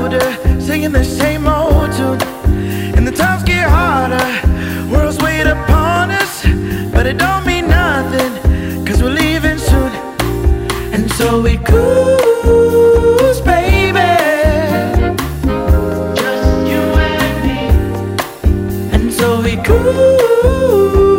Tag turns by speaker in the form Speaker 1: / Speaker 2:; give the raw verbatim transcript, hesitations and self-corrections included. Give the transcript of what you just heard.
Speaker 1: older, singing the same old tune. And the times get harder, world's weight upon us, but it don't mean nothing, cause we're leaving soon. And so we cruise, baby, just you and me. And so we cruise.